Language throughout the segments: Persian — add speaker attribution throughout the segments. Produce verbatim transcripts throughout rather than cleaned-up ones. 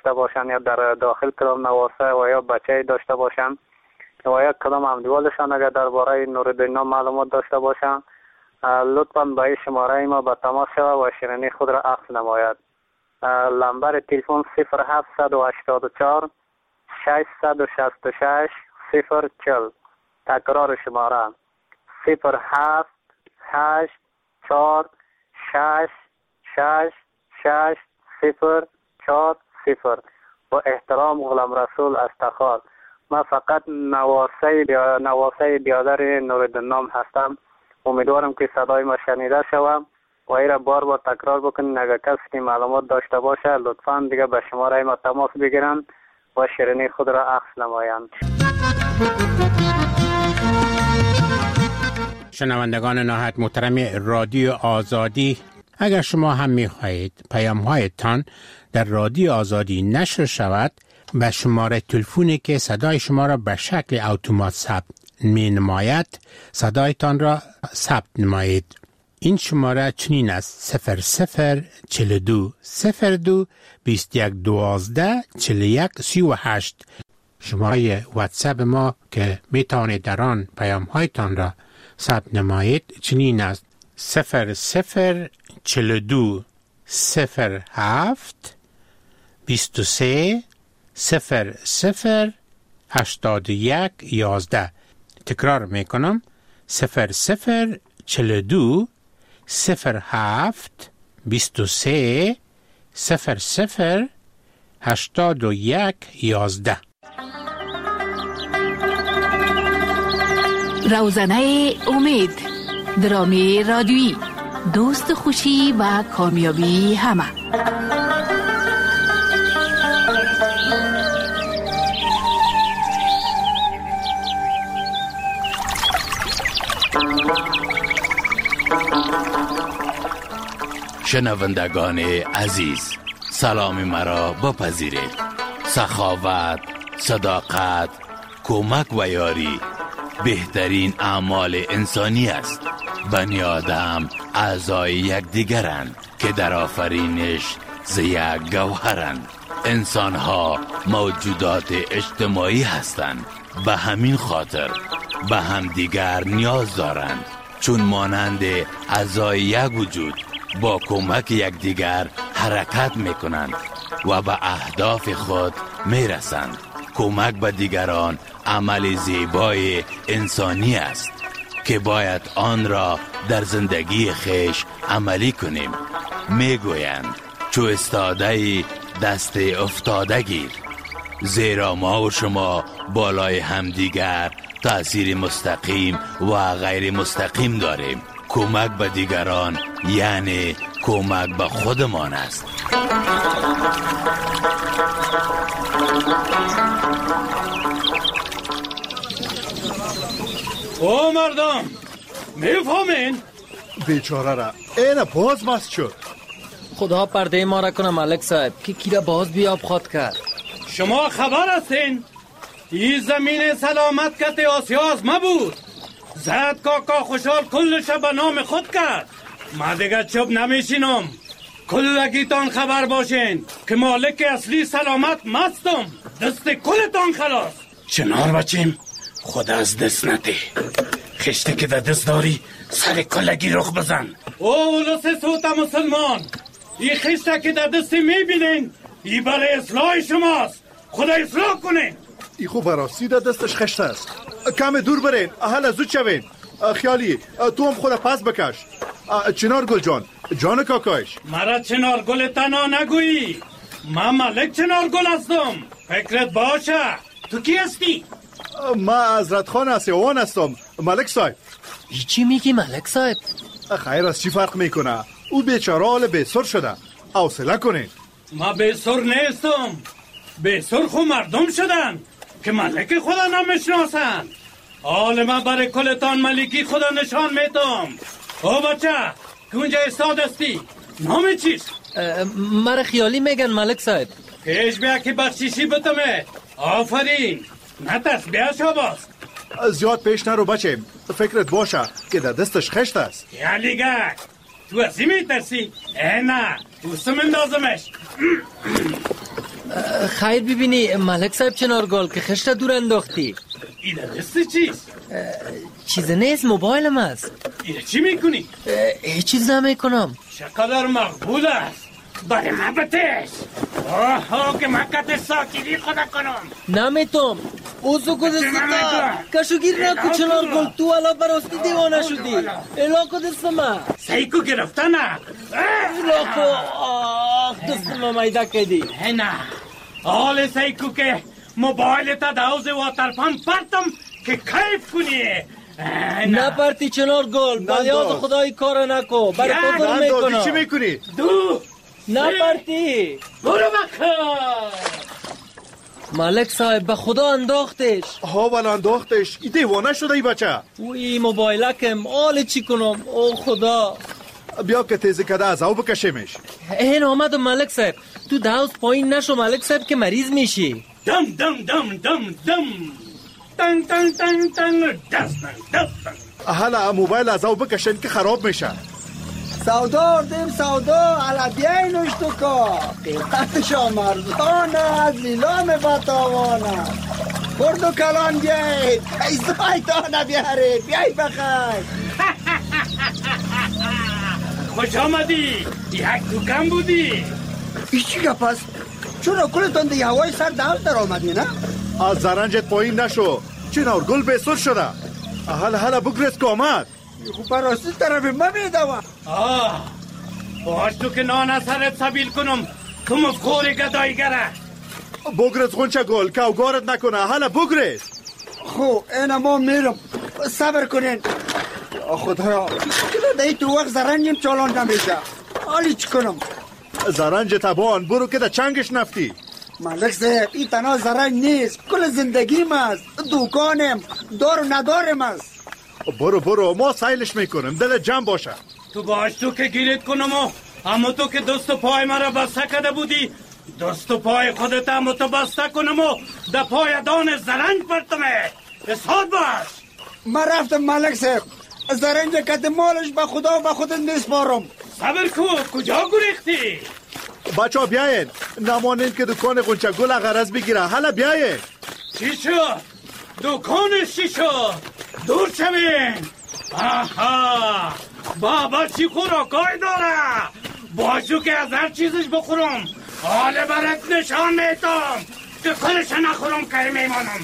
Speaker 1: داشته باشن یا در داخل کدام نواسه و یا بچه داشته باشن و یا کدام همدیوالشان اگر درباره نورالدین نام معلومات داشته باشن لطفاً به شماره ما به تماس شود و شیرینی خود را اخذ نماید. لمبر تلفن صفر هفت هشت چهار ششصد و شصت و شش صفر چهل. تکرار شماره صفر هفت هشت چهار شش شش شش صفر چهار صفر. با احترام غلام رسول استخار. من فقط نواسه بیا... نواسه بیادر نورالدین نام هستم. امیدوارم که صدای ما شنیده شوم و ایره بار بار تکرار بکنین. اگر کسی که معلومات داشته باشه لطفاً دیگه به شماره ما تماس بگیرن و شیرینی خود را اخذ نمایند.
Speaker 2: شنوندگان نهایت محترم رادیو آزادی، اگر شما هم می‌خواهید پیام‌هایتان در رادیو آزادی نشر شود، به شماره تلفنی که صدای شما را به شکل اتومات ثبت می‌نماید صدایتان را ثبت نمایید. این شماره چنین است: صفر صفر چهل و دو صفر دو بیست و یک دوازده چهل و یک سی و هشت. شماره واتساپ ما که میتوانید در آن پیام‌هایتان را ثبت نمایید چنین است: صفر صفر چهل و دو صفر هفت بیست و سه صفر صفر هشتاد و یک یازده. تکرار میکنم: صفر صفر چهل و دو صفر هفت بیست و سه صفر صفر هشتاد و یک یازده.
Speaker 3: روزنه امید، درامی رادیویی، دوست خوشی و کامیابی همه.
Speaker 4: شنوندگان عزیز، سلام مرا بپذیرید. سخاوت، صداقت، کمک و یاری بهترین اعمال انسانی است. بنی آدم اعضای یکدیگرند که در آفرینش ز یک گوهرند. انسان‌ها موجودات اجتماعی هستند، به همین خاطر به همدیگر نیاز دارند. چون مانند اعضای یک وجود با کمک یکدیگر حرکت میکنند و به اهداف خود میرسند. کمک به دیگران عمل زیبای انسانی است که باید آن را در زندگی خویش عملی کنیم. میگویند چو استاده دست افتاده گیر، زیرا ما و شما بالای همدیگر تأثیر مستقیم و غیر مستقیم داریم. کمک به دیگران یعنی کمک به خودمان است.
Speaker 5: او مردم میفهمین؟
Speaker 6: بیچاره را اینه باز مست شد.
Speaker 7: خدا پرده ما را کنه ملک صاحب که کیره باز بیاب خواد کرد.
Speaker 5: شما خبر هستین؟ این زمین سلامت کت آسیاز ما بود. زد کاکا خوشحال کلش به نام خود کرد. ما دیگه چوب نمیشینم. کلگیتان خبر باشین که مالک اصلی سلامت مستم. دست کلتان خلاص. چنار بچیم خود از دست نده. خشته که در دست داری سر کلگی رخ بزن. او اولوس سوت مسلمان، این خشته که در دستی میبینین این برای اصلاح شماست. خدا اصلاح کنین.
Speaker 6: ای خوب براستی در دستش خشته است. کم دور برین، احل زود شوین. خیالی تو هم خود پس بکش. چنار گل جان، جان کاکایش.
Speaker 5: مرا چنار گل تنها نگویی. من ملک چنار گل هستم. فکرت باشه. تو کی هستی؟
Speaker 6: من حضرت خان اسیوان هستم، ملک صاحب.
Speaker 7: ای چی میگی ملک صاحب؟
Speaker 6: خیر از چی فرق میکنه؟ او بیچاره حال بیسر شده. حوصله کنین.
Speaker 5: ما بیسر نیستم. بیسر خو مردم شدن که ملک خدا نمیشناسن. حال من برای کلتان ملکی خدا نشان میدم. او بچه که اونجا استاد هستی نام چیست؟
Speaker 7: مرا خیالی میگن ملک صاحب.
Speaker 5: پیش بیا که بخشیشی بتمه. آفرین. نترس بیا شاباز.
Speaker 6: زیاد پیش نرو بچه. فکرت باشه که در دستش خشت است.
Speaker 5: یالیگک تو ازی میترسی؟ اه نه دوستم اندازمش.
Speaker 7: خیر ببینی ملک صاحب چنارگل که خشت دور انداختی.
Speaker 5: این دسته چیست؟
Speaker 7: چیز نیست، موبایلم است.
Speaker 5: این چی میکنی؟
Speaker 7: هیچ چیز نمیکنم.
Speaker 5: چقدر مقبول است. برای من بتش. آها که من قد ساکیری خدا کنم.
Speaker 7: نمیتونم. اوزو کده ستا کشوگیر نکو چنارگل، تو الا براستی دیوانه شدی. الا کده سما
Speaker 5: سیکو گرفته نه.
Speaker 7: الا کو آخ دستم مایده کدی.
Speaker 5: نه حال سیکو که موبایل تا دوز واترپان پرتم که کیف کنی.
Speaker 7: نه پرتی چنارگل، بلیاز خدای کار نکو. برای تو دل میکنم.
Speaker 6: چی میکنی؟
Speaker 5: دو
Speaker 7: نه پرتی
Speaker 5: برو بکن.
Speaker 7: ملک صاحب به خدا انداختش.
Speaker 6: ها ولی انداختش. ای دیوانه شده ای بچه.
Speaker 7: اوی موبایلکم آل چی کنم؟ او خدا.
Speaker 6: بیا که تیزی کده از او بکشیمش.
Speaker 7: این آمدم ملک صاحب. تو دوز پایین نشو ملک صاحب که مریض میشی.
Speaker 5: دم دم دم دم دم تن تن تن تن دستن دستن.
Speaker 6: حالا موبایل از او بکشن که خراب میشه.
Speaker 8: سودا آردیم سودا علا بیاینوش تو کا قیمتشا مردان است لیلام بتاوان است. برد و کلان بیایید ایزای دانه بیاره بیای بخیر.
Speaker 5: خوش آمدی. یک دوکم بودی.
Speaker 8: ایچی گپ است؟ چون کلتون دی هوای سر دال در آمدی نه؟
Speaker 6: از زرنجت پایین نشو. چنارگل بسر شده. حالا حالا بگرس که آمد.
Speaker 8: خوب براستی طرف ما میدوم.
Speaker 5: آه باش تو که نان سرت سبیل کنم تو مفخور گدایگره.
Speaker 6: بگرس غنچه گل که اوگارت نکنه. حالا بگرس.
Speaker 8: خو اینا ما میرم صبر کنین. خدایا دی تو وقت زرنجیم چالان نمیشه. حالی چی کنم؟
Speaker 6: زرنج تبان برو که دا چنگش نفتی.
Speaker 8: ملک صاحب این تنها زرنج نیست، کل زندگیم است، دوکانم دار و ندارم است.
Speaker 6: برو برو ما سایلش میکنم دل جمع باشه.
Speaker 5: تو باش تو که گیرت کنم و اما تو که دست و پای مرا بسته کده بودی دست و پای خودت هم تو بسته کنم و ده پای دان زرنج پرتمه. اصحاد باش.
Speaker 8: من رفتم ملک صاحب، زرنج کت مالش به خدا و به خودت نسپارم.
Speaker 5: صبر کو کجا گریختی؟
Speaker 6: بچه ها بیاین نمانین که دکان غنچه گل غرض بگیره. حالا بیاین.
Speaker 5: چی شد؟ دکانش چی شد؟ دور شوین. آها بابا چی خوراکای داره؟ باشو که از هر چیزش بخورم حال برات نشان میتم که کلش نخورم که میمانم.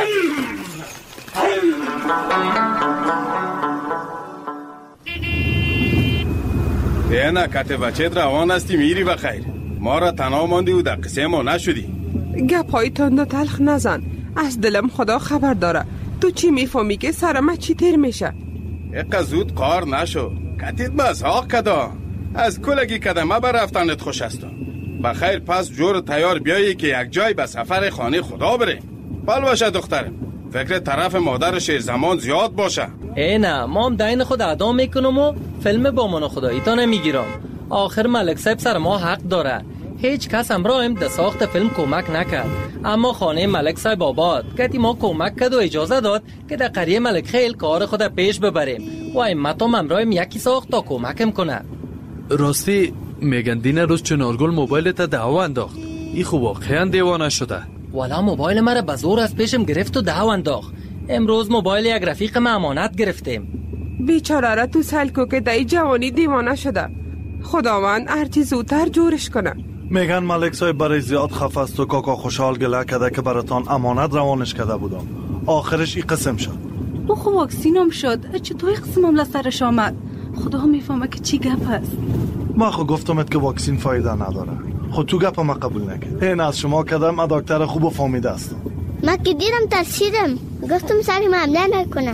Speaker 9: دینا کت بچه روان هستی میری بخیر. ما را تنها ماندی و در قصه ما نشدی.
Speaker 10: گپای تند و تلخ نزن. از دلم خدا خبر داره. تو چی میفهمی که سرم چی تیر میشه؟
Speaker 9: اقا زود قار نشو. کتید بس حاق کدا. از کلگی کدمه بر رفتنت خوش هستم. بخیر پس جور تیار بیایی که یک جای به سفر خانه خدا بریم. بل باشه دخترم. فکر طرف مادر شیر زمان زیاد باشه.
Speaker 7: ای نه ما هم دین خود ادا میکنم و فیلم با من خدایی تا نمیگیرم. آخر ملک صاحب سر ما حق داره. هیچ کس امرایم ده ساخت فیلم کمک نکرد، اما خانه ملک صاحب آباد کتی ما کمک کرد و اجازه داد که در قریه ملک خیل کار خود پیش ببریم و ایمتام امرایم یکی ساخت تا کمکم کنه.
Speaker 11: راستی میگن دین روز چنارگل موبایل تا دهو انداخت. ای خوب واقعا دیوانه شده.
Speaker 7: والا موبایل مرا به زور از پیشم گرفت و دهو انداخت. امروز موبایل یک رفیق ما امانت گرفتیم.
Speaker 10: بیچاره را تو سلکو که دای جوانی دیوانه شده. خداوند هرچی زودتر جورش کنه.
Speaker 12: میگن ملک صاحب برای زیاد خفه است و کاکا خوشحال گله کده که براتان امانت روانش کده بودم. آخرش این قسم شد.
Speaker 13: او خب واکسینم شد. چطور قسمم لسرش آمد؟ خدا میفهمه که چی گپ است.
Speaker 12: ما خو گفتمت که واکسین فایده نداره. خود تو گپ ما قبول نکرد. این از شما کدم ما دکتر خوب و فهمیده است.
Speaker 14: ما که دیدم ترسیدم. گفتم سری معامله نکنه.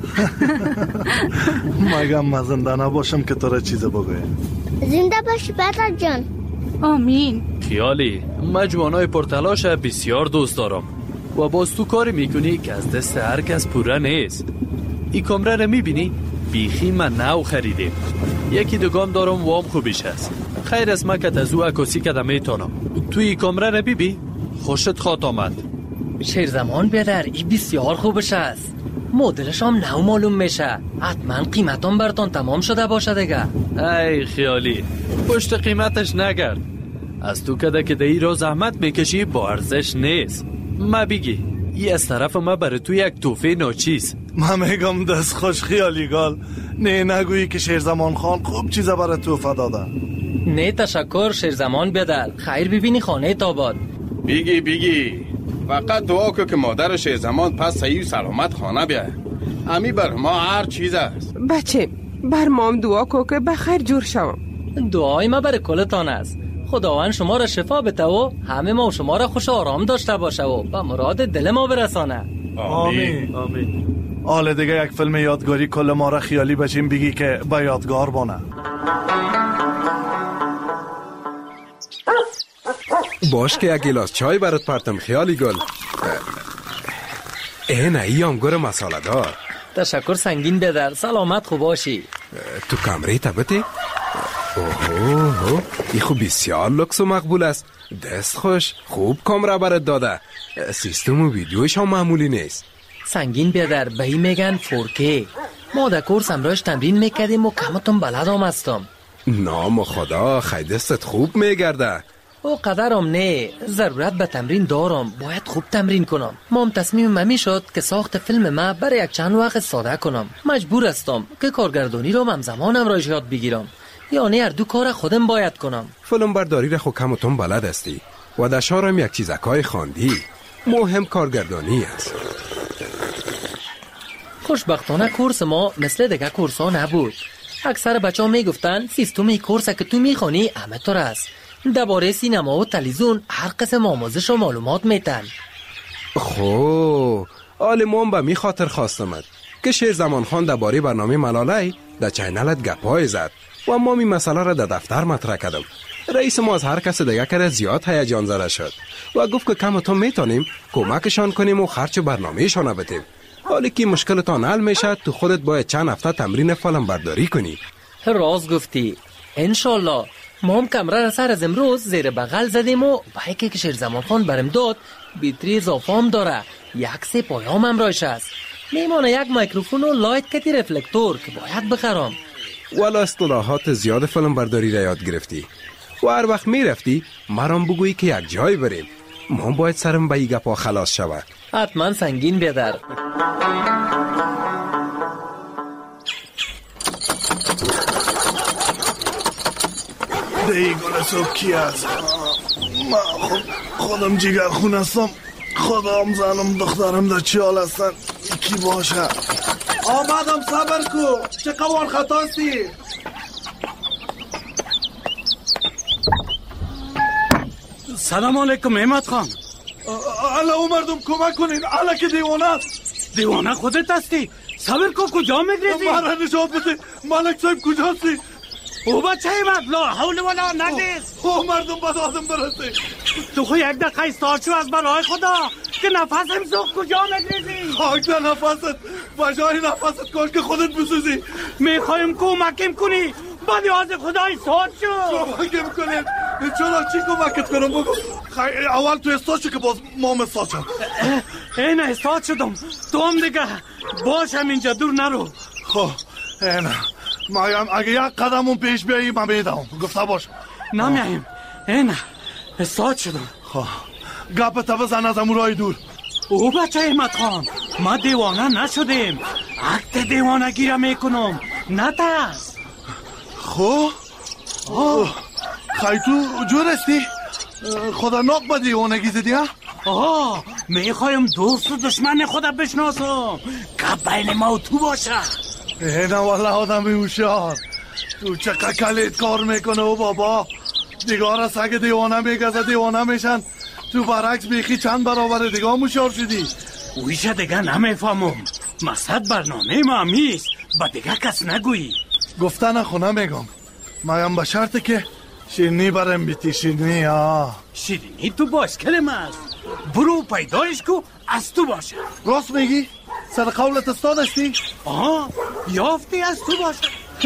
Speaker 12: مگم من زنده نباشم که تو را چیز بگویم.
Speaker 14: زنده باشی پدر جان.
Speaker 13: آمین.
Speaker 11: خیالی مجموعه پرتلاش بسیار دوست دارم و باز تو کاری میکنی که از دست هر کس پوره نیست. این کامره رو میبینی؟ بیخی من نو خریدیم. یکی دگان دارم وام خوبیش هست. خیر از مکت از او عکاسی کده میتونم. توی این کامره رو بیبی خوشت خواد آمد.
Speaker 7: شیر زمان بیادر این بسیار خوبش است. مدلش هم نو معلوم میشه. حتما قیمتان براتون تمام شده باشه دیگه.
Speaker 11: ای خیالی پشت قیمتش نگرد. از تو کده که دی را زحمت میکشی با ارزش نیست. ما بگی ای از طرف ما برای تو یک توفه ناچیز.
Speaker 12: من میگم دست خوش خیالی گال. نه نگویی که شیرزمان خان خوب چیزا برای توفه داده.
Speaker 7: نه تشکر شیرزمان بیادر. خیر ببینی خانه تاباد.
Speaker 9: بگی بگی فقط دعا که مادر شیرزمان پس صحیح و سلامت خانه بیاید. امی بر ما هر چیز است.
Speaker 10: بچه بر مام دعا کو که بخیر جور شوم.
Speaker 7: دعای ما برای کلتان است. خداوند شما را شفا بده و همه ما شما را خوش آرام داشته باشه و به مراد دل ما برسانه.
Speaker 12: آمین آمین. حالا دیگه یک فیلم یادگاری کل ما را خیالی بچیم بگی که با یادگار بانه.
Speaker 15: باش که یک گلاس چای برات پرتم خیالی گل. اینه ای آمگور مساله دار.
Speaker 7: تشکر سنگین بدر. سلامت خوب باشی.
Speaker 15: تو کمره تبتی؟ اوه ای خوب بسیار لکس و مقبول است. دست خوش خوب کامره برات داده. سیستم و ویدیوش هم معمولی نیست.
Speaker 7: سنگین بیادر به این میگن فورکی. ما در کورس امروز تمرین میکردیم و کمتون بلدم هستم.
Speaker 15: نام خدا خیلی دستت خوب میگرده.
Speaker 7: او قدرم نه. ضرورت به تمرین دارم. باید خوب تمرین کنم. مام تصمیم من شد که ساخت فیلم ما برای یک چند وقت ساده کنم. مجبور هستم که کارگردانی رو همزمانم را یاد بگیرم. یعنی هر دو کار خودم باید کنم.
Speaker 15: فیلم برداری را خود کمتون بلد هستی و در شهرم یک چیزکای خواندی. مهم کارگردانی است.
Speaker 7: خوشبختانه کورس ما مثل دیگه کورس ها نبود. اکثر بچه ها می گفتن سیستم کورس که تو می خوانی همه طور است. درباره سینما و تلویزیون هر قسم آموزش و معلومات میتن.
Speaker 15: خو آلمان به می خاطر خواستمد که شیرزمان خان درباره برنامه ملاله در چینلت گپای زد و ما می مسئله را در دفتر مطرح کردم. رئیس ما از هر کس دیگه کرد زیاد هیجان زده شد و گفت که کمتون میتونیم کمکشان کنیم و خرچ برنامهشان بدیم. حالی که مشکلتان حل میشد تو خودت باید چند هفته تمرین فیلم برداری کنی.
Speaker 7: راست گفتی. انشالله. ما هم کمره را سر از امروز زیر بغل زدیم و بایکی که شیرزمان خان برم داد بیتری اضافه هم داره. یک سه پایام هم رایش است. میمانه یک میکروفون و لایت کتی رفلکتور که باید بخرم.
Speaker 15: والا اصطلاحات زیاد فیلم برداری را یاد گرفتی و هر وقت میرفتی مرام بگویی که یک جای بریم. ما باید سرم به این گپا خلاص شود.
Speaker 7: حتما سنگین بیادر.
Speaker 12: دی گل صبح کی است؟ من خود خودم جگر خون هستم. خودم زنم دخترم در چی حال هستن؟ یکی باشه. آمدم صبر کو. چه قوان خطاستی؟
Speaker 5: سلام علیکم احمد خان.
Speaker 12: الا او مردم کمک کنین. الا که دیوانه است.
Speaker 5: دیوانه خودت هستی؟ صبر کو. کجا میگریزی؟
Speaker 12: مرا نجات بده. ملک صاحب کجاستی؟
Speaker 5: او بچه احمد لا حول ولا نگریز.
Speaker 12: او مردم بد آدم برسته.
Speaker 5: تو خو یک دقیقه ایستاد شو از برای خدا که نفسم سوخت. کجا میگریزی؟
Speaker 12: خاک در نفست. بجای نفست کاش که خودت بسوزی.
Speaker 5: میخوایم کمکم کنی. با نیاز خدا ایستاد شو.
Speaker 12: کمکم کنیم. چرا چی کمکت کنم بگو. خیلی اول تو استاد شو که باز مام استاد شد.
Speaker 5: اینه استاد شدم. تو هم دیگه باشم اینجا دور نرو.
Speaker 12: خب اینه مایم اگه یک قدمون پیش بیایی من میدم. گفته باش.
Speaker 5: نمیاییم. اینه استاد شدم.
Speaker 12: خب گپ تا بزن از امورای دور.
Speaker 5: او بچه احمد خان ما دیوانه نشدیم. عکت دیوانه گیره میکنم. نه ترس.
Speaker 12: خب خیلی تو جور استی؟ خدا ناک با دیوانگی زدی ها؟
Speaker 5: آه میخوایم دوست و دشمن خدا بشناسم که بین ما و تو باشه.
Speaker 12: اینه والا آدمی هوشیار. تو چقدر کلید کار میکنه و بابا دیگار از اگه دیوانه میگزه دیوانه میشن. تو برعکس بیخی چند برابر دیگه هوشیار شدی.
Speaker 5: اویشه دیگه نمیفهمم. مقصد برنامه ما همیست با دیگه کس نگویی.
Speaker 12: گفته نخونه میگم. مایم به شرطه که شیرنی برم بیتی. شیرنی ها
Speaker 5: شیرنی تو باشکل ماست. برو پیدایش کو از تو باشه.
Speaker 12: راست میگی؟ سر قولت استاد استی؟
Speaker 5: آه یافتی از تو باشه.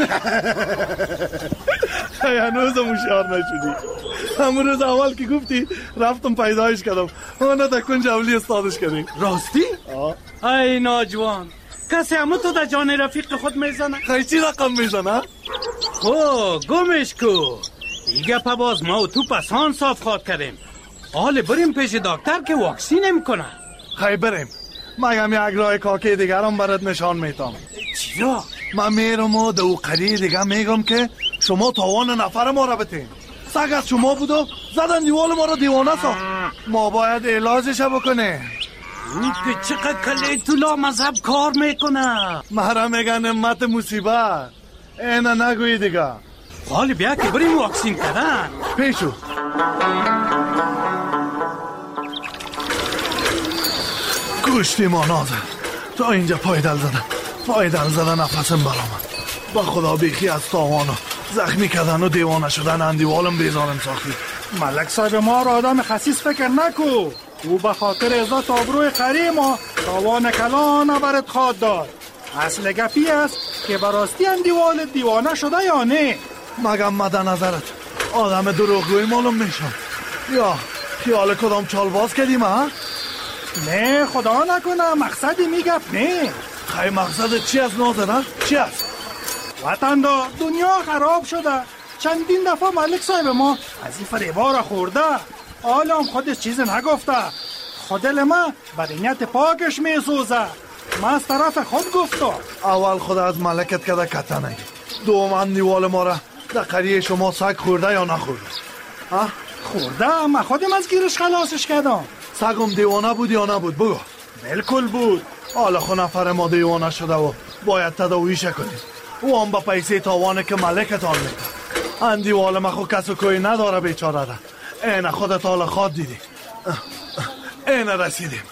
Speaker 12: هنوزم هوشیار نشدی. همون روز اول که گفتی رفتم پیدایش کردم. انا در کنج اولی استادش کردی.
Speaker 5: راستی؟
Speaker 12: آه
Speaker 5: ای ناجوان کسی همون تو در جان رفیق خود میزنه؟
Speaker 12: خیلی چی رقم میزنه؟
Speaker 5: خب گمش کو. دیگه پا باز ما و تو پسان صاف خواد کردیم. حال بریم پیش دکتر که واکسین میکنه.
Speaker 12: خیلی بریم. مگم یک راه کاکی دیگرم برات نشان میتام.
Speaker 5: چیا؟
Speaker 12: من میرم و دو قریه دیگه میگم که شما تاوان نفر ما را بتین. سگ از شما بود و زدن دیوال ما را دیوانه ساخت. ما باید علاجش بکنه.
Speaker 5: که چقدر کلی تو لا مذهب کار میکنه.
Speaker 12: مرا میگن امت مصیبت. اینه نگوی دیگه.
Speaker 5: حالی بیا که بریم واکسین کردن.
Speaker 12: پیشو. گوشتی ما نازه. تا اینجا پایدل زدن. پایدل زدن نفسم برامد. با خدا بیخی از تاوانو زخمی کردن و دیوانه شدن اندیوالم بیزارم ساختی.
Speaker 16: ملک صاحب ما را آدم خسیس فکر نکو. او به خاطر عزت آبروی قری ما تاوان کلان برات خواد داد. اصل گپی است که براستی اندیوال دیوانه شده یا نه؟
Speaker 12: مگم مد نظرت آدم دروغگوی معلوم میشم یا خیال کدام چال باز کردیم ها؟
Speaker 16: نه خدا نکنه مقصدی میگپ نه.
Speaker 12: خیلی مقصد چی از نازنه؟ چی است؟
Speaker 16: وطن دا دنیا خراب شده. چندین دفعه ملک صاحب ما از این فریبا را خورده. حالا هم خودش چیز نگفته. خودل ما برینیت پاکش میسوزه. ما از طرف خود گفتم.
Speaker 12: اول خود از ملکت کده کتا نگی. دوم اندیوال ما را در قریه شما سگ خورده یا نخورده؟
Speaker 16: ها؟ خورده؟ من خودم از گیرش خلاصش کردم.
Speaker 12: سگم دیوانه بود یا نبود بگو.
Speaker 16: بالکل بود.
Speaker 12: حالا خود نفر ما دیوانه شده و باید تداویش کنیم. او هم با پیسه تاوانه که ملکتان میده. اندیوال ما خود کس و کوی نداره بیچاره ده. اینه خودت حالا خواد دیدی. اینه رسیدیم.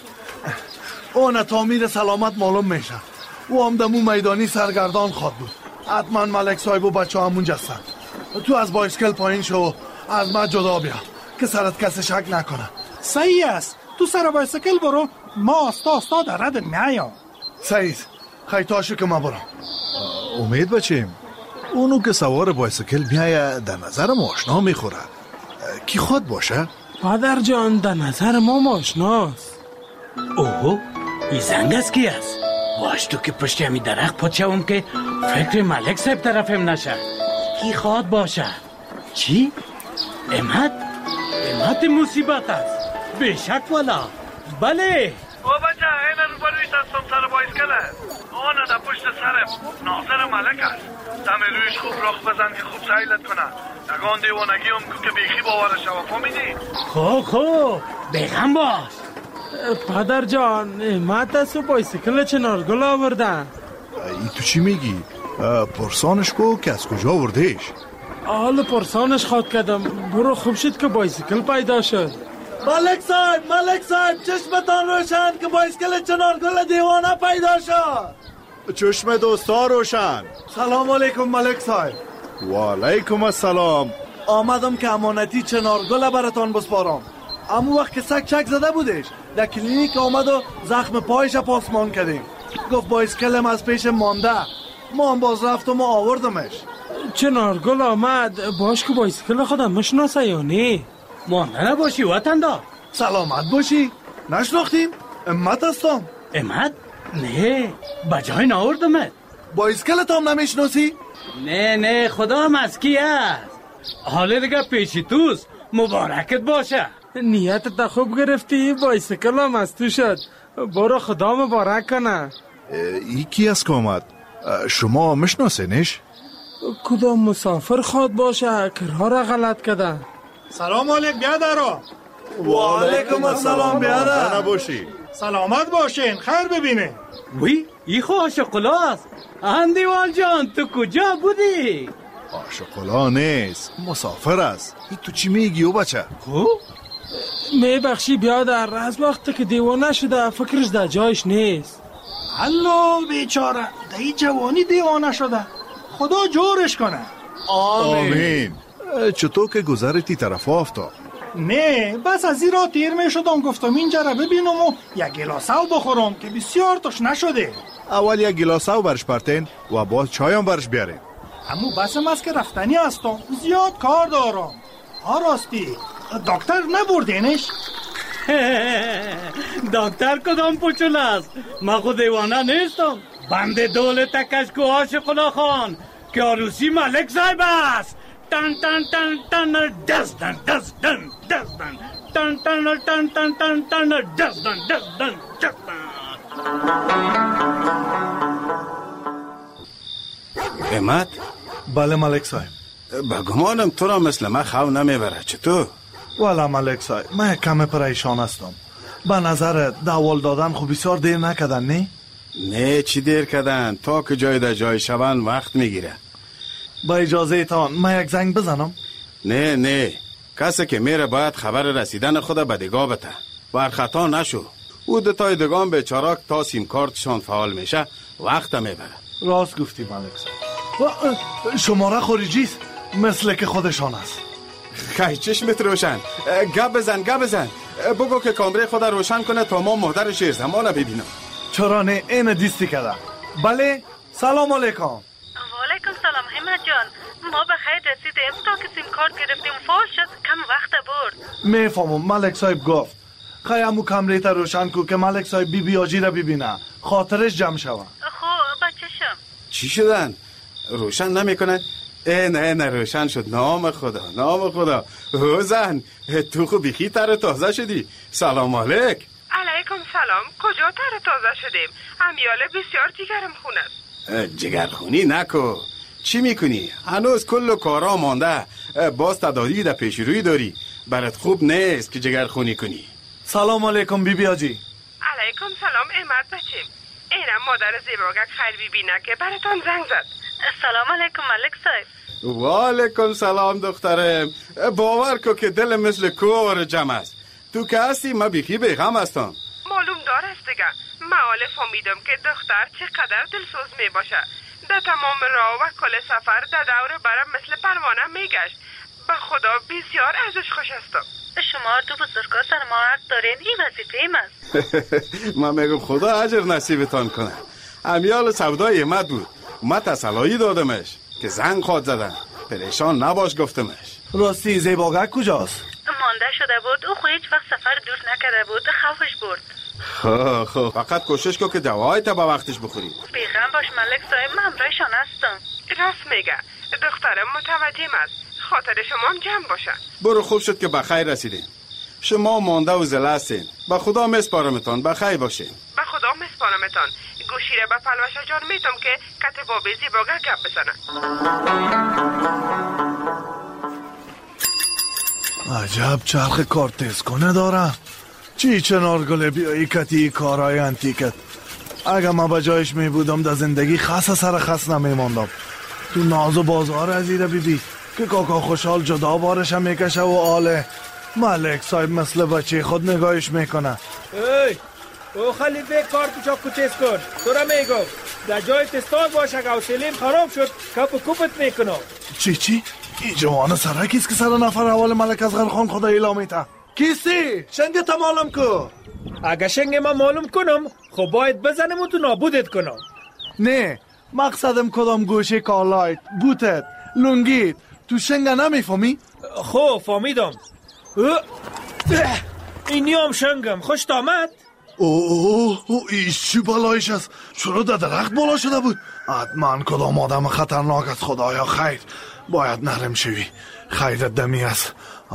Speaker 12: اون تعمیر سلامت معلوم میشه. او هم دمو میدانی سرگردان خواد بود. حتما ملک صاحب و بچه همون جستن. تو از بایسکل پایین شو از من جدا بیا که سرت کسی شک نکنه.
Speaker 16: صحیح است. تو سر بایسکل برو. ما استا استا در رد میایم.
Speaker 12: صحیح. خیتاشو که ما برم.
Speaker 6: امید بچیم اونو که سوار بایسکل میایه در نظر ما آشنا میخوره. کی خود باشه؟
Speaker 17: پدر جان در نظر ما آشناست.
Speaker 5: اوه این زنگ است کی است؟ باش تو که پشت همی درخت پاچم که فکر ملک صاحب طرفم نشه. کی خواد باشه؟ چی؟ امت؟ امت مصیبت است. بشک والا. بله
Speaker 18: او بچه این رو برویش هستم سر بایسکله. آنه در پشت سرم ناظر ملک است. دم رویش خوب رخ بزن که خوب سایلت کنه. نگان دیوانگی هم که بیخی باورش شوا فهمیدی؟
Speaker 5: خوب خوب بگم باش.
Speaker 17: پدر جان امت است و بایسکل چنارگل آوردن.
Speaker 6: ای تو چی میگی؟ پرسانش کو که از کجا آوردهش؟
Speaker 17: حال پرسانش خواد کردم. برو خوب شد که بایسکل پیدا شد.
Speaker 12: ملک صاحب ملک صاحب چشمتان روشن که بایسکل چنارگل دیوانه پیدا شد.
Speaker 6: چشم دوستا روشن.
Speaker 12: سلام علیکم ملک صاحب.
Speaker 6: و علیکم السلام.
Speaker 12: آمدم که امانتی چنارگل براتان بسپارم. امو وقت که سگ چک زده بودش در کلینیک آمد و زخم پایش پاسمان کردیم. گفت بایسکلم از پیش مانده. ما هم باز رفتم و آوردمش.
Speaker 17: چنارگل آمد باش که بایسکل خودم مشناسه یا نه؟
Speaker 5: مانده نباشی وطن دا.
Speaker 12: سلامت باشی. نشناختیم؟ امت هستم.
Speaker 5: امت؟ نه بجای ناوردمت.
Speaker 12: بایسکلت هم نمیشناسی؟
Speaker 5: نه نه خدا هم از کی است. حالا دیگه پیشی توست. مبارکت باشه.
Speaker 17: نیتت تا خوب گرفتی. بایسکل هم از تو شد. برو خدا مبارک کنه.
Speaker 6: ای کی از که آمد؟ شما مشناسینش؟
Speaker 17: کدام مسافر خواد باشه که راه را غلط کده.
Speaker 16: سلام علیک بیادرو.
Speaker 12: و علیکم السلام بیادر.
Speaker 6: نباشی.
Speaker 16: سلامت باشین. خیر ببینه.
Speaker 5: وی ای خو آشقلاست. اندیوال جان تو کجا بودی؟
Speaker 6: آشقلا نیست مسافر است. ای تو چی میگی او بچه؟
Speaker 5: خو؟
Speaker 17: میبخشی بیادر از وقتی که دیوانه شده فکرش در جایش نیست.
Speaker 16: الله بیچاره در جوانی دیوانه شده. خدا جورش کنه.
Speaker 6: آمین. چطور که گذرتی طرف افتاد؟
Speaker 16: نه بس از این را تیر می شدم گفتم اینجا را ببینم و یک گلاسه بخورم که بسیار تشنه شده.
Speaker 6: اول یک گلاسه برش پرتین و باز چایم برش بیارین.
Speaker 16: همو بسم است که رفتنی هستم زیاد کار دارم. ها راستی دکتر نبردینش؟
Speaker 5: دکتر کدام پوچول است؟ من خود دیوانه نیستم. بنده دولت کشکو عاشق خدا خان که عروسی ملک صاحب است. تن تن تن تن دزدن دزدن دزدن تن تن تن تن تن تن دزدن دزدن دزدن.
Speaker 9: احمد؟
Speaker 12: بله ملک صاحب.
Speaker 9: با گمانم تو را مثل من خو نمیبره. چطور؟
Speaker 12: والا ملک صاحب من کم پریشان هستم. به نظر داول دادن خب بسیار دیر نکردن نه؟
Speaker 9: نه چی دیر کردن؟ تا که جای در جای شون وقت میگیره.
Speaker 12: با اجازه تان من یک زنگ بزنم؟
Speaker 9: نه نه کسی که میره باید خبر رسیدن خود به دگاه بته. بر خطا نشو. او دوتای دگان به چراک تا سیم کارتشان فعال میشه وقت میبره.
Speaker 12: راست گفتی ملک صاحب. شماره خارجی است مثل که خودشان است.
Speaker 9: خیلی چشمت روشن. گپ بزن گپ بزن. بگو که کامره خود روشن کنه تا ما مادر شیر زمانه ببینم.
Speaker 12: چرا نه این دیستی کده. بله سلام علیکم.
Speaker 19: وعلیکم سلام همت جان. ما به خیر رسیدیم تا که سیم کارت گرفتیم فوش شد کم وقت برد.
Speaker 12: میفهمم ملک صاحب گفت خیلی امو کمره تا روشن کو که ملک صاحب بی بی آجی را ببینه خاطرش جمع شوه.
Speaker 19: خب بچه‌شم
Speaker 9: چی شدن؟ روشن نمیکنن؟ ای نه نه روشن شد. نام خدا نام خدا. زن تو خوب بیخی تر تازه شدی. سلام علیک.
Speaker 10: علیکم سلام. کجا تر تازه شدیم؟ امیاله بسیار جگرم خون است.
Speaker 9: جگرخونی نکو. چی میکنی؟ هنوز کل کارا مانده. باز تداری در پیش روی داری. برات خوب نیست که جگرخونی کنی.
Speaker 12: سلام علیکم بی بی آجی.
Speaker 10: علیکم سلام احمد بچیم. اینم مادر زیباگک خیر بی بینه که براتان زنگ زد.
Speaker 19: سلام علیکم ملک صاحب.
Speaker 9: و علیکم سلام دخترم. باور کو که دل مثل کوه جمع است. تو که هستی ما بیخی بیغم هستم.
Speaker 10: معلوم دار است دیگه. معاله فهمیدم که دختر چقدر دلسوز می باشه. در تمام راه و کل سفر در دور برم مثل پروانه میگشت. به خدا بسیار ازش خوش هستم.
Speaker 19: شما دو بزرگا سر ما حق دارین. این وظیفه ایم است.
Speaker 9: من میگم خدا اجر نصیبتان کنه. امیال سودای احمد بود. ما تسلایی دادمش که زنگ خواد زدن. پریشان نباش گفتمش.
Speaker 12: راستی زیباگک کجاست؟
Speaker 19: مانده شده بود. او خو هیچ وقت سفر دور نکرده بود. خوفش برد.
Speaker 9: خب خب فقط کوشش کن که دوای تا با وقتش بخوری.
Speaker 19: بیغم باش ملک صاحب. من همراهشان هستم.
Speaker 10: راست میگه. دخترم متوجهم است. خاطر شما هم جمع باشه.
Speaker 9: برو خوب شد که بخیر رسیدین. شما مانده و زله هستین. به خدا میسپارمتان. بخیر باشین.
Speaker 10: به خدا میسپارمتان. گوشی را به پلوش جان میتم که کت بابی زیباگه گپ بزنه.
Speaker 12: عجب چرخ کار تیز کنه داره. چی چنار گله بیایی کتی کارهای انتیکت. اگه ما به جایش می بودم در زندگی خاص سر خاص نمی ماندم. تو ناز و بازار ازیره بی بی که کاکا خوشحال جدا بارش هم میکشه و آله. ملک صاحب مثل بچه خود نگاهش میکنه.
Speaker 17: ای او خلیفه کار تو چاکو تیز کن. تو را میگم در جای تستاد باشه که حوصله‌ام خراب شد کپ و کوپت میکنم.
Speaker 12: چی چی؟ این جوان سرکیست که سر نفر اول ملک از غرخان خدا ایلا میته. کیستی؟ شنگه تا معلوم کو.
Speaker 17: اگه شنگه ما معلوم کنم خب باید بزنم و تو نابودت کنم.
Speaker 12: نه مقصدم کدام گوشه کالایت بوتت لونگیت تو شنگه نمیفهمی؟
Speaker 17: خب فهمیدم. اینی هم شنگم. خوش آمد.
Speaker 12: اوه او ایش چی بالایش است؟ چرا در درخت بالا شده بود؟ حتما کدام آدم خطرناک است. خدایا خیر. باید نرم شوی. خیرت دمی است.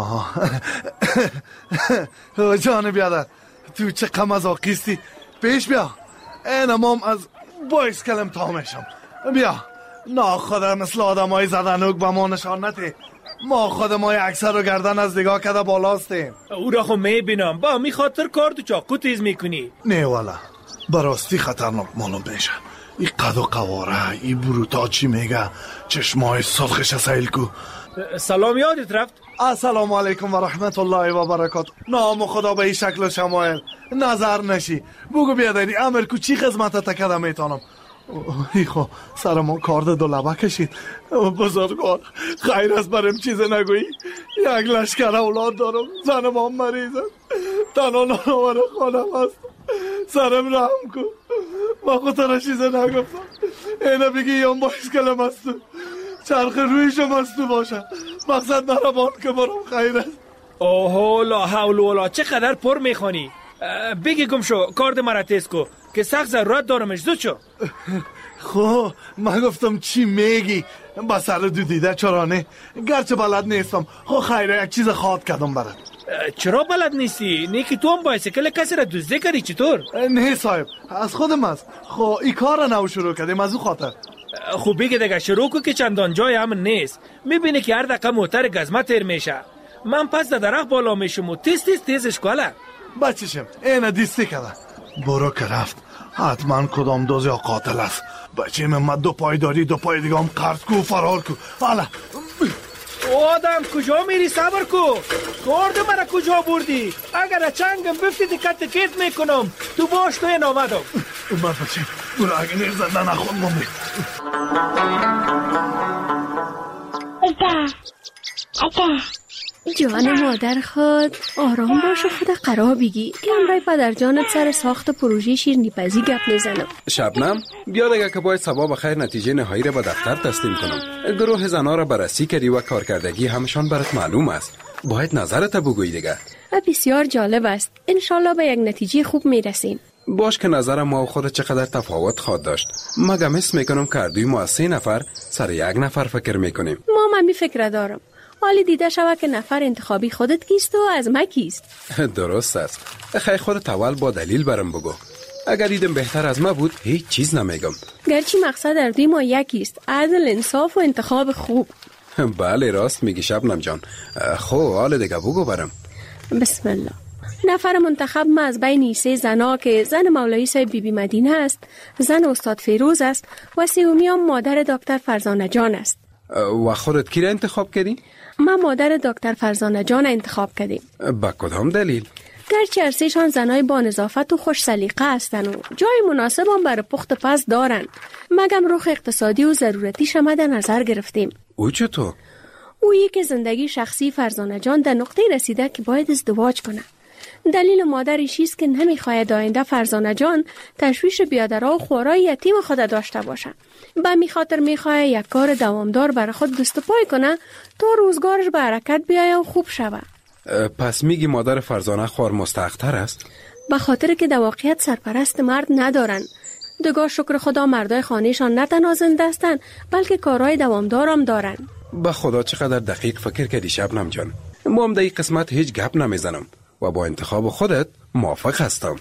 Speaker 12: جان بیادر تو چه قمزاقیستی. پیش بیا. اینم هم از بایس کلم تا میشم. بیا ناخدا مثل آدم های زدنوک به ما نشان نتی. ما خودم های اکثر و گردن از نگاه کده بالاستیم.
Speaker 17: او را خب میبینم با می خاطر کار تو چاقو تیز میکنی.
Speaker 12: نه والا براستی خطرناک معلوم میشه. این قد و قواره این بروتا چی میگه. چشمای سرخش سیل کو.
Speaker 17: سلام یادت رفت.
Speaker 12: السلام علیکم و رحمت الله و برکات. نام خدا به این شکل و شمایل نظر نشی. بگو بیادری امر کو چی خدمت تکده میتونم. ایخو سرمون کارده دو لبه کشید. بزرگوار خیر است برم چیز نگویی. یک لشکر اولاد دارم. زنم هم مریضم. تنها نانوار خانم هست. سرم رحم کن. ما خودتر چیز نگفتم. اینه بگی یام باید کلم است تو. چرخ رویشم است تو باشه. مقصد نرمان که برم خیر است.
Speaker 17: اوه لا حول ولا. چقدر پر میخوانی. بگی گم شو کارد مرا تیز کو که سخت ضرورت دارمش. زود شو.
Speaker 12: خب من گفتم چی میگی؟ با سر دو دیده چرانه گرچه بلد نیستم. خب خیره یک چیز خواد کردم برات.
Speaker 17: چرا بلد نیستی؟ نه که تو هم بایسکل کسی را دزدی کردی چطور؟
Speaker 12: نه صاحب از خودم است. خب این کار را نو شروع کردیم از او خاطر.
Speaker 17: خب بگه دیگه شروع کو که چندان جای همون نیست. میبینی که هر دقیقه موتر گزمه تیر میشه. من پس در درخت بالا میشم و تیز تیز تیزش کاله.
Speaker 12: بچشم اینه دیستی کرده. برو که رفت حتما کدام دوز یا قاتل است. بچه من دو پای داری دو پای دیگه هم قرض کو فرار کو. حالا
Speaker 17: آدم کجا میری؟ صبر کو. کارد مرا کجا بردی؟ اگر چنگم بفتی دکت کیت میکنم. تو باش تو این آمدم.
Speaker 12: اومد بچه برو اگه نیر زنده نخون مونده.
Speaker 20: جان مادر خود آرام باش و خود قرار بگی که امرای پدر جانت سر ساخت پروژه شیرینی‌پزی گپ میزنم.
Speaker 15: شبنم بیا دیگه که باید صبا بخیر نتیجه نهایی را به دفتر تسلیم کنم. گروه زنا را بررسی کردی و کارکردگی همشان برات معلوم است. باید نظرت بگویی دیگه.
Speaker 20: بسیار جالب است. انشالله به یک نتیجه خوب میرسیم.
Speaker 15: باش که نظر ما و خود چقدر تفاوت خواهد داشت. مگه حس میکنم که دوی ما از سه نفر سر یک نفر فکر میکنیم.
Speaker 20: ما من فکر دارم. حالی دیده شود که نفر انتخابی خودت کیست و از ما کیست.
Speaker 15: درست است. خیلی خودت اول با دلیل برم بگو. اگر دیدم بهتر از ما بود هیچ چیز نمیگم.
Speaker 20: گرچه مقصد در دوی ما یکیست، عدل، انصاف و انتخاب خوب.
Speaker 15: بله راست میگی شبنم جان. خب حال دیگه بگو برم.
Speaker 20: بسم الله. نفر منتخب ما از بین سه زنا که زن مولوی صاحب بی بی مدینه است، زن استاد فیروز است و سومی هم مادر دکتر فرزانه جان است.
Speaker 15: و خودت کی را انتخاب کردی؟
Speaker 20: ما مادر دکتر فرزانه جان انتخاب کردیم.
Speaker 15: با کدام دلیل؟
Speaker 20: گرچه ارسیشان زنای با نظافت و خوش سلیقه هستند و جای مناسب هم برای پخت پز دارند، مگم رخ اقتصادی و ضرورتیش هم در نظر گرفتیم.
Speaker 15: او چطور؟
Speaker 20: او یک زندگی شخصی فرزانه جان در نقطه رسیده که باید ازدواج کنه. دلیل مادرش است که نمیخواهد آینده فرزانه جان تشویش بیادرها و خوارای یتیم خود داشته باشه. به می خاطر میخواهد یک کار دوامدار برای خود دست پای کنه تا روزگارش به حرکت بیاید و خوب شود.
Speaker 15: پس میگی مادر فرزانه خوار مستحق‌تر است؟
Speaker 20: به خاطر که در واقعیت سرپرست مرد ندارن. دگاه شکر خدا مردای خانهشان نه تنها زنده هستند بلکه کارهای دوامدار هم دارن.
Speaker 15: به خدا چقدر دقیق فکر کردی شبنم جان. ما هم در این قسمت هیچ گپ نمیزنم و با انتخاب خودت موافق هستم.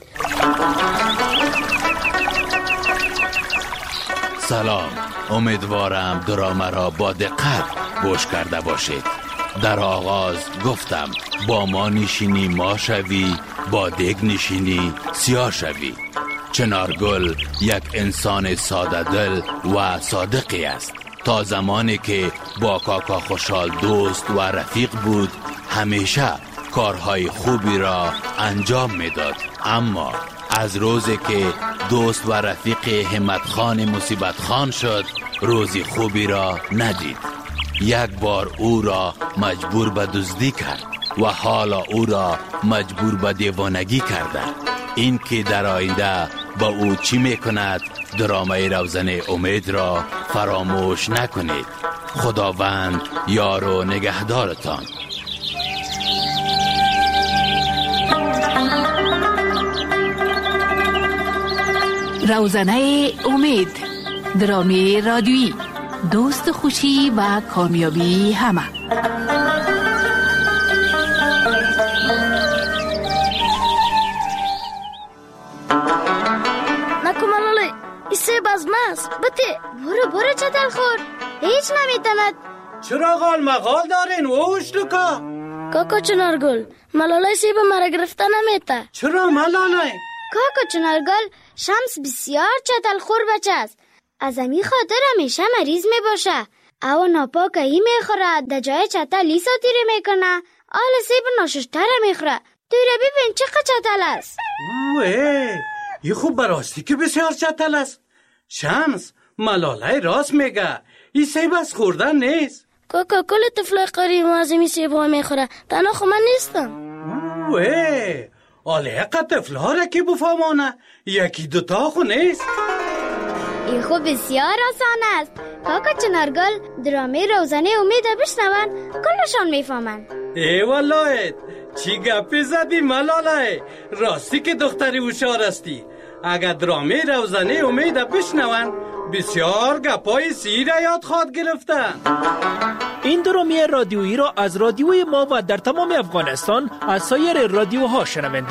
Speaker 4: سلام، امیدوارم دراما را با دقت گوش کرده باشید. در آغاز گفتم با ما نشینی ما شوی، با دگ نشینی سیاه شوی. چنارگل یک انسان ساده دل و صادقی است. تا زمانی که با کاکا خوشحال دوست و رفیق بود همیشه کارهای خوبی را انجام میداد، اما از روزی که دوست و رفیق همت خان مصیبت خان شد روزی خوبی را ندید. یک بار او را مجبور به دزدی کرد و حالا او را مجبور به دیوانگی کرده. این که در آینده با او چی میکند درامای روزن امید را فراموش نکنید. خداوند یار و نگهدارتان.
Speaker 3: روزنه امید، درامی رادیویی، دوست خوشی و کامیابی همه.
Speaker 14: نکو ملاله ایسه بزمست بته برو برو چتل خور هیچ نمیتند.
Speaker 5: چرا غال مغال دارین ووش دوکا؟
Speaker 14: کاکا چنارگل ملاله سیب مرا گرفته نمیته.
Speaker 5: چرا ملاله؟
Speaker 14: کاکا چنارگل شمس بسیار چتل خور بچه است. از امی خاطر همیشه مریض می باشه. او ناپاکه ای می خوره در جای چتل ای ساتیره می کنه. آل سیب ناششتره می خوره. توی را ببین چقدر چتل است.
Speaker 5: اوه ای خوب براستی که بسیار چتل است. شمس ملاله راست میگه، ای سیب از خوردن نیست.
Speaker 14: کاکا کل طفلای قریب از امی سیب ها می خوره، تنها خو من نیستم.
Speaker 5: اوه آله حق طفل ها را که بفهمانه، یکی دوتا خو نیست.
Speaker 14: این خوب بسیار آسان است. کاکا چنارگل درامه روزنه امید بشنون کلشان میفهمن.
Speaker 5: ای والله چی گپی زدی ملاله، راستی که دختری هوشیار استی. اگر درامه روزنه امید بشنون بسیار گپای سیر یاد خواد گرفتن.
Speaker 17: این درامی رادیویی را از رادیوی ما و در تمام افغانستان از سایر رادیوها شنونده